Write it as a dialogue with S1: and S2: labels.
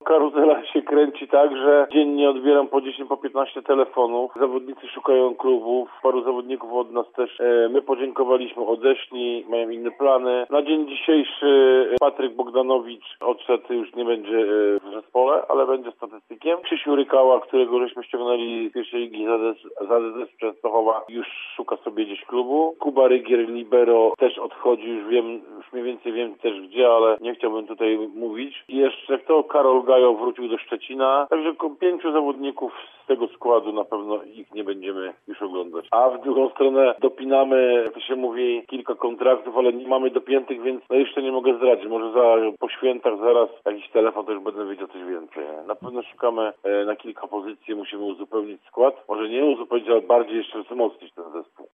S1: Karuzela się kręci tak, że dziennie odbieram po 10, po 15 telefonów. Zawodnicy szukają klubów, paru zawodników od nas też. My podziękowaliśmy, odeszli, mają inne plany. Na dzień dzisiejszy Patryk Bogdanowicz odszedł, już nie będzie w zespole, ale będzie statystykiem. Krzysiu Rykała, którego żeśmy ściągnęli z pierwszej ligi z AZS Częstochowa, już szuka sobie gdzieś klubu. Kuba Rygier, libero, też odchodzi, już mniej więcej wiem też gdzie, ale nie chciałbym tutaj mówić. I jeszcze kto? Karol Gajo wrócił do Szczecina. Także 5 zawodników z tego składu, na pewno ich nie będziemy już oglądać. A w drugą stronę dopinamy, jak to się mówi, kilka kontraktów, ale nie mamy dopiętych, więc jeszcze nie mogę zdradzić. Może po świętach zaraz jakiś telefon, też będę wiedział coś więcej. Na pewno szukamy na kilka pozycji, musimy uzupełnić skład. Może nie uzupełnić, ale bardziej jeszcze wzmocnić ten zespół.